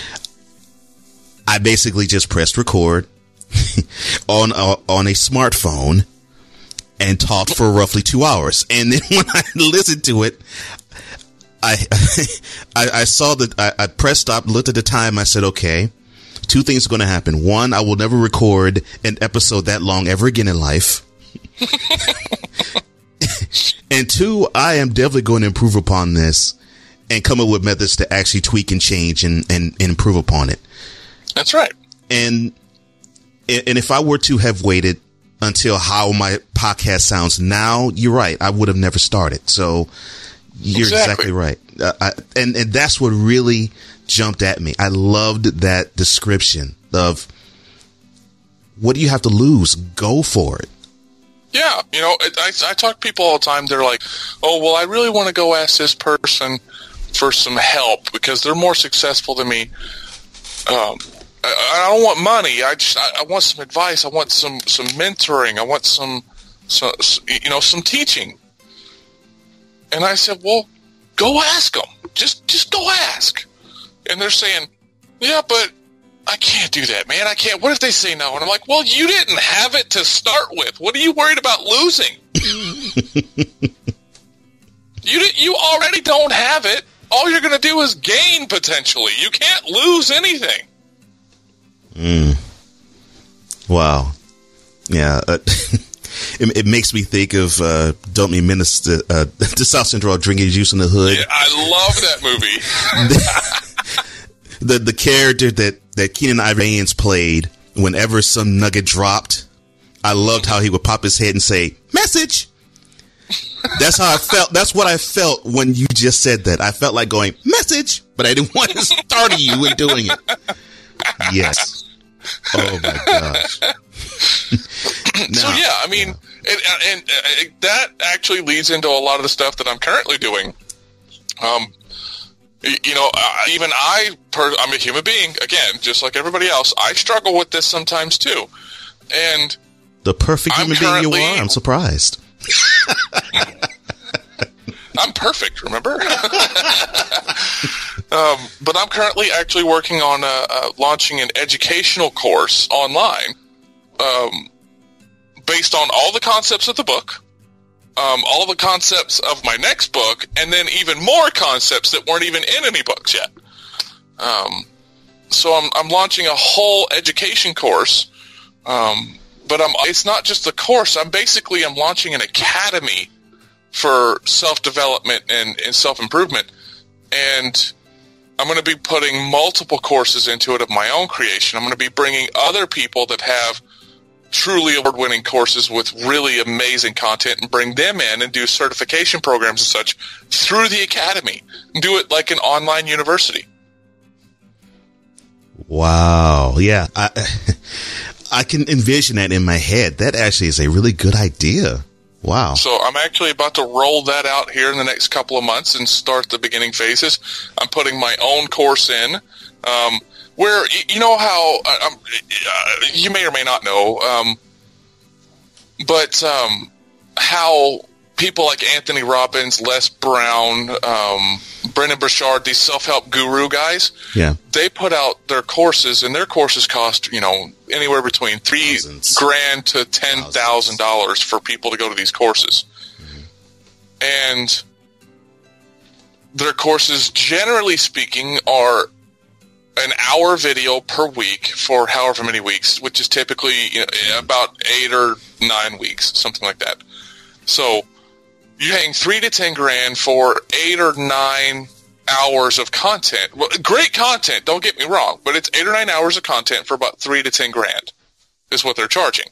I basically just pressed record on a smartphone and talked for roughly 2 hours. And then when I listened to it, I saw that I pressed stop, looked at the time. I said, okay, two things are going to happen. One, I will never record an episode that long ever again in life. And two, I am definitely going to improve upon this and come up with methods to actually tweak and change and improve upon it. That's right. And if I were to have waited until how my podcast sounds now, you're right. I would have never started. So you're exactly right. And that's what really jumped at me. I loved that description of what do you have to lose? Go for it. Yeah. You know, I talk to people all the time. They're like, oh, well, I really want to go ask this person for some help because they're more successful than me. I don't want money. I want some advice. I want some mentoring. I want some teaching. And I said, well, go ask them. Just go ask. And they're saying, yeah, but I can't do that, man. I can't. What if they say no? And I'm like, well, you didn't have it to start with. What are you worried about losing? You already don't have it. All you're going to do is gain potentially. You can't lose anything. Wow. Yeah. It makes me think of Don't Me Menace to South Central Drinking Juice in the Hood. Yeah, I love that movie. the character that Keenen Ivory Wayans played, whenever some nugget dropped, I loved how he would pop his head and say, "Message." That's how I felt. That's what I felt when you just said that. I felt like going, "Message," but I didn't want to startle you in doing it. Yes. Oh my gosh. So yeah, I mean, and that actually leads into a lot of the stuff that I'm currently doing. Even I'm a human being, again, just like everybody else. I struggle with this sometimes too. And the perfect human being you are, I'm surprised. I'm perfect, remember? But I'm currently actually working on launching an educational course online based on all the concepts of the book, all the concepts of my next book, and then even more concepts that weren't even in any books yet. So I'm launching a whole education course, but it's not just the course. I'm launching an academy for self-development and self-improvement, and I'm going to be putting multiple courses into it of my own creation. I'm going to be bringing other people that have truly award-winning courses with really amazing content and bring them in and do certification programs and such through the academy. Do it like an online university. Wow. Yeah. I can envision that in my head. That actually is a really good idea. Wow. So I'm actually about to roll that out here in the next couple of months and start the beginning phases. I'm putting my own course in, where, you know how, you may or may not know, but how people like Anthony Robbins, Les Brown, Brendan Burchard, these self-help guru guys, yeah, they put out their courses, and their courses cost, anywhere between $3,000 to $10,000 for people to go to these courses. Mm-hmm. And their courses, generally speaking, are an hour video per week for however many weeks, which is typically about 8 or 9 weeks, something like that. So you're paying $3,000 to $10,000 for 8 or 9 hours of content. Well, great content, don't get me wrong, but it's 8 or 9 hours of content for about $3,000 to $10,000 is what they're charging.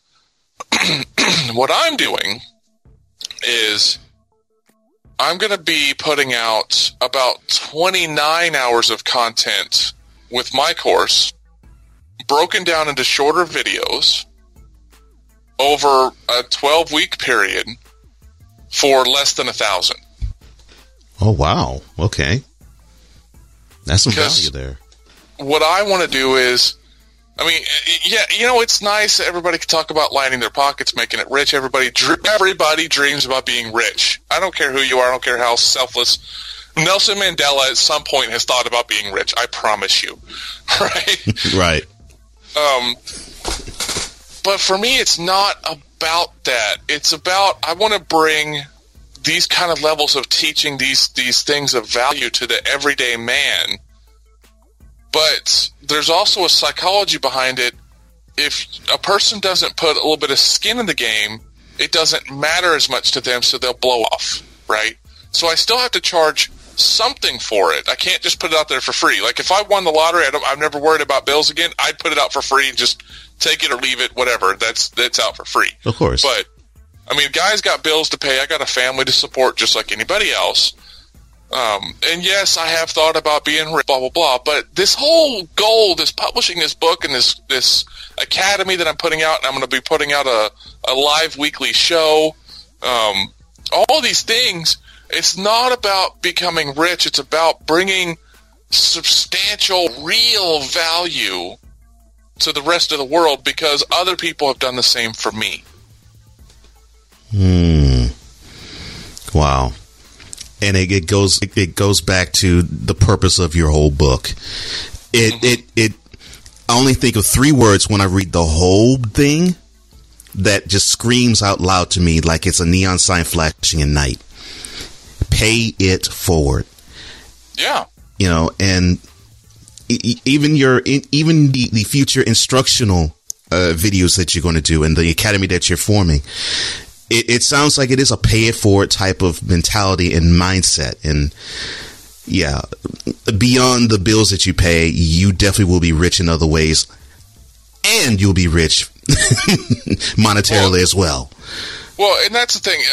What I'm doing is I'm going to be putting out about 29 hours of content with my course, broken down into shorter videos over a 12-week period for less than $1,000. Oh, wow. Okay. That's some value there. What I want to do is I mean, yeah, it's nice. Everybody can talk about lining their pockets, making it rich. Everybody dreams about being rich. I don't care who you are. I don't care how selfless. Nelson Mandela at some point has thought about being rich. I promise you. Right? Right. But for me, it's not about that. It's about, I want to bring these kind of levels of teaching these things of value to the everyday man. But there's also a psychology behind it. If a person doesn't put a little bit of skin in the game, it doesn't matter as much to them, so they'll blow off, right? So I still have to charge something for it. I can't just put it out there for free. Like if I won the lottery, I've never worried about bills again. I'd put it out for free and just take it or leave it, whatever. That's out for free. Of course. But, I mean, guys got bills to pay. I got a family to support just like anybody else. And yes, I have thought about being rich, blah, blah, blah. But this whole goal, this publishing this book and this academy that I'm putting out, and I'm going to be putting out a live weekly show, all these things, it's not about becoming rich. It's about bringing substantial, real value to the rest of the world because other people have done the same for me. Wow. And it goes back to the purpose of your whole book. I only think of 3 words when I read the whole thing that just screams out loud to me like it's a neon sign flashing at night. Pay it forward. Yeah. And even the future instructional videos that you're going to do and the academy that you're forming, it sounds like it is a pay it forward type of mentality and mindset. And yeah, beyond the bills that you pay, you definitely will be rich in other ways, and you'll be rich monetarily as well. Well, and that's the thing.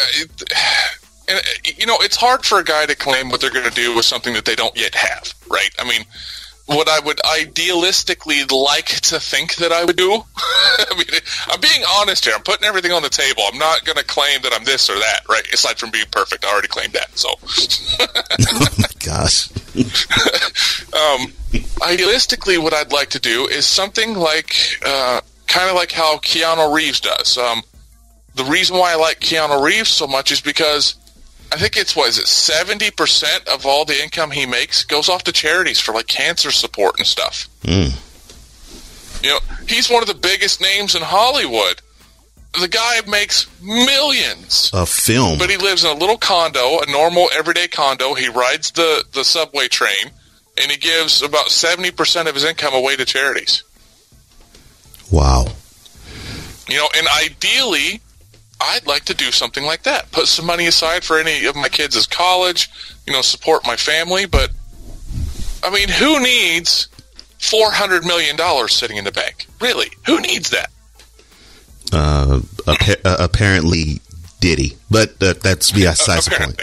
It's hard for a guy to claim what they're going to do with something that they don't yet have, right? I mean, what I would idealistically like to think that I would do, I mean, I'm being honest here. I'm putting everything on the table. I'm not going to claim that I'm this or that, right? Aside from being perfect, I already claimed that, so. Oh, my gosh. Idealistically, what I'd like to do is something like, kind of like how Keanu Reeves does. The reason why I like Keanu Reeves so much is because I think it's, 70% of all the income he makes goes off to charities for, like, cancer support and stuff. He's one of the biggest names in Hollywood. The guy makes millions. A film. But he lives in a little condo, a normal, everyday condo. He rides the subway train, and he gives about 70% of his income away to charities. Wow. And ideally, I'd like to do something like that. Put some money aside for any of my kids' college, support my family. But, I mean, who needs $400 million sitting in the bank? Really? Who needs that? Apparently Diddy. But that's besides the point.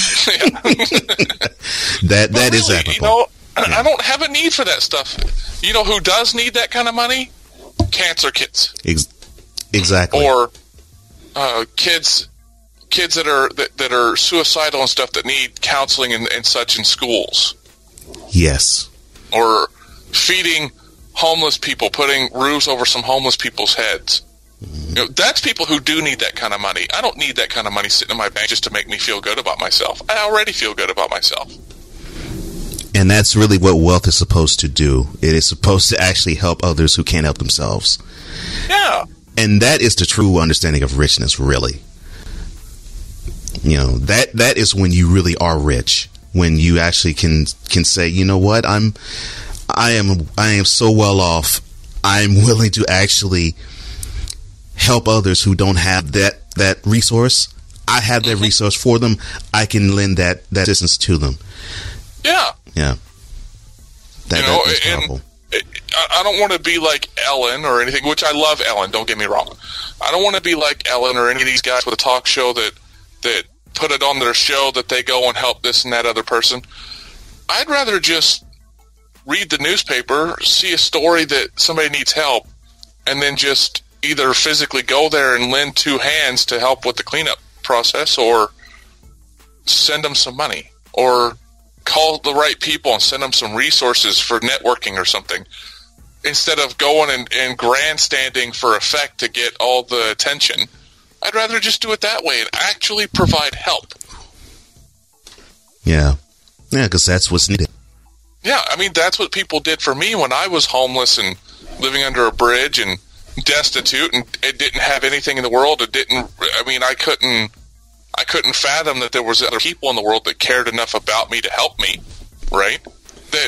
That is apropos. I don't have a need for that stuff. You know who does need that kind of money? Cancer kids. Exactly. Or kids that are suicidal and stuff that need counseling and such in schools. Yes. Or feeding homeless people, putting roofs over some homeless people's heads. That's people who do need that kind of money. I don't need that kind of money sitting in my bank just to make me feel good about myself. I already feel good about myself. And that's really what wealth is supposed to do. It is supposed to actually help others who can't help themselves. Yeah. And that is the true understanding of richness, really. That is when you really are rich. When you actually can say, you know what, I am so well off. I'm willing to actually help others who don't have that resource. I have that resource for them. I can lend that assistance to them. Yeah. Yeah. That's powerful. I don't want to be like Ellen or anything, which I love Ellen, don't get me wrong. I don't want to be like Ellen or any of these guys with a talk show that put it on their show that they go and help this and that other person. I'd rather just read the newspaper, see a story that somebody needs help, and then just either physically go there and lend 2 hands to help with the cleanup process, or send them some money, or call the right people and send them some resources for networking or something. instead of going and grandstanding for effect to get all the attention. I'd rather just do it that way and actually provide help. Yeah. Yeah, because that's what's needed. Yeah, I mean, that's what people did for me when I was homeless and living under a bridge and destitute and didn't have anything in the world. I couldn't fathom that there was other people in the world that cared enough about me to help me, right? That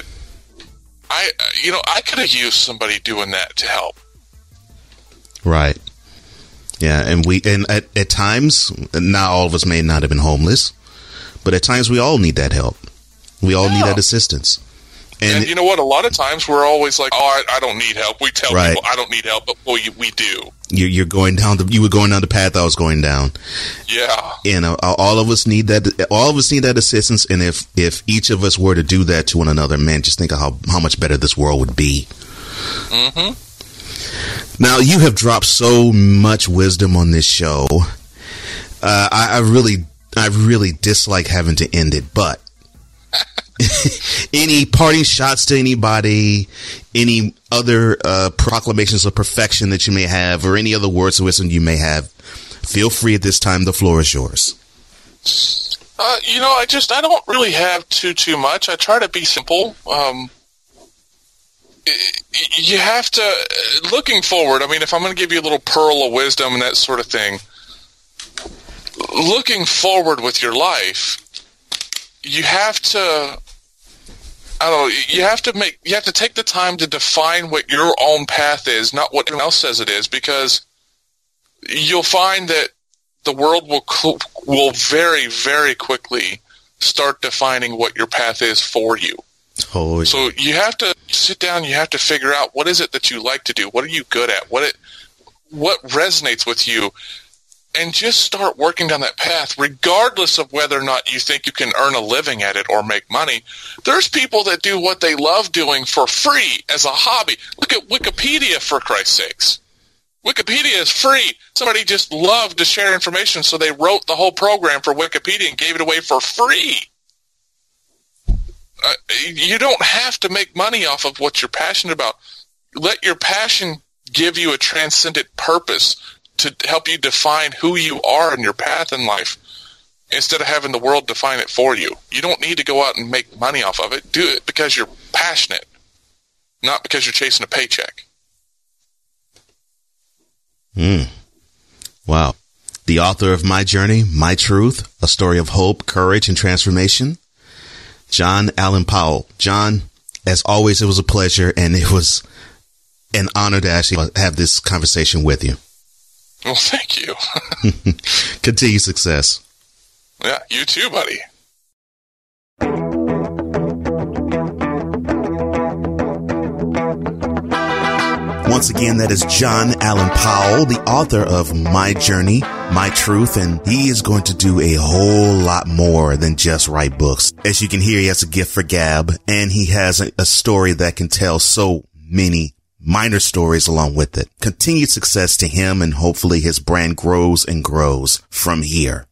I could have used somebody doing that to help. Right. Yeah, and at times, not all of us may not have been homeless, but at times we all need that help. We all need that assistance. And you know what? A lot of times we're always like, "Oh, I don't need help." We tell people, "I don't need help," but we do. You were going down the path I was going down. Yeah. All of us need that. All of us need that assistance. And if each of us were to do that to one another, man, just think of how much better this world would be. Mm-hmm. Now, you have dropped so much wisdom on this show. I really dislike having to end it, but any parting shots to anybody, any other proclamations of perfection that you may have, or any other words of wisdom you may have, feel free at this time. The floor is yours. I don't really have too much. I try to be simple. You have to, looking forward, I mean, if I'm going to give you a little pearl of wisdom and that sort of thing, looking forward with your life, you have to, you have to take the time to define what your own path is, not what anyone else says it is, because you'll find that the world will very, very quickly start defining what your path is for you. Oh, yeah. So you have to sit down, you have to figure out what is it that you like to do, what are you good at, what resonates with you, and just start working down that path, regardless of whether or not you think you can earn a living at it or make money. There's people that do what they love doing for free as a hobby. Look at Wikipedia, for Christ's sakes. Wikipedia is free. Somebody just loved to share information, so they wrote the whole program for Wikipedia and gave it away for free. You don't have to make money off of what you're passionate about. Let your passion give you a transcendent purpose to help you define who you are in your path in life, instead of having the world define it for you. You don't need to go out and make money off of it. Do it because you're passionate, not because you're chasing a paycheck. Wow. The author of My Journey, My Truth, A Story of Hope, Courage, and Transformation, John Allen Powell. John, as always, it was a pleasure, and it was an honor to actually have this conversation with you. Well, thank you. Continued success. Yeah, you too, buddy. Once again, that is John Allen Powell, the author of My Journey, My Truth, and he is going to do a whole lot more than just write books. As you can hear, he has a gift for gab, and he has a story that can tell so many minor stories along with it. Continued success to him, and hopefully his brand grows and grows from here.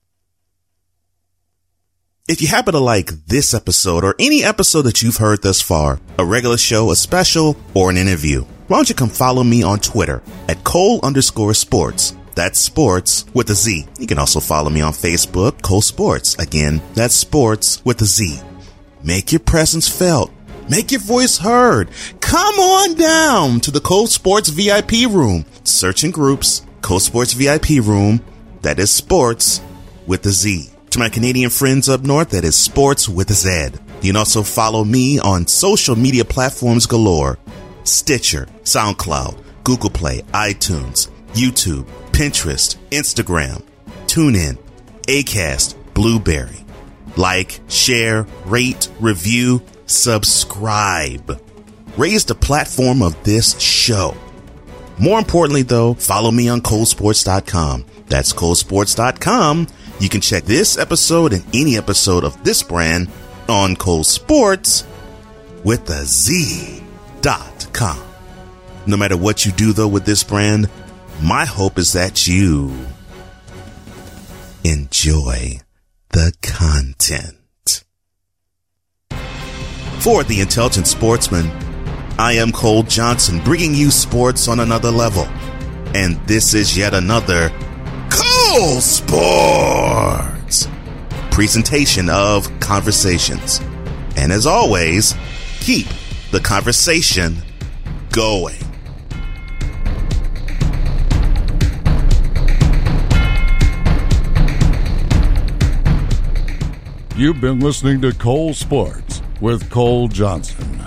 If you happen to like this episode or any episode that you've heard thus far, a regular show, a special, or an interview, why don't you come follow me on Twitter at Cole_sports. That's sports with a Z. You can also follow me on Facebook, Cole Sports. Again, that's sports with a Z. Make your presence felt. Make your voice heard. Come on down to the Cole Sports VIP room. Search in groups, Cole Sports VIP room. That is sports with a Z. To my Canadian friends up north, that is sports with a Z. You can also follow me on social media platforms galore. Stitcher, SoundCloud, Google Play, iTunes, YouTube, Pinterest, Instagram, TuneIn, Acast, Blueberry. Like, share, rate, review, subscribe. Raise the platform of this show. More importantly, though, follow me on ColeSports.com. That's ColeSports.com. You can check this episode and any episode of this brand on Cole Sports with a Z.com. No matter what you do, though, with this brand, my hope is that you enjoy the content. For The Intelligent Sportsman, I am Cole Johnson, bringing you sports on another level. And this is yet another Cole Sports presentation of Conversations. And as always, keep the conversation going. You've been listening to Cole Sports with Cole Johnson.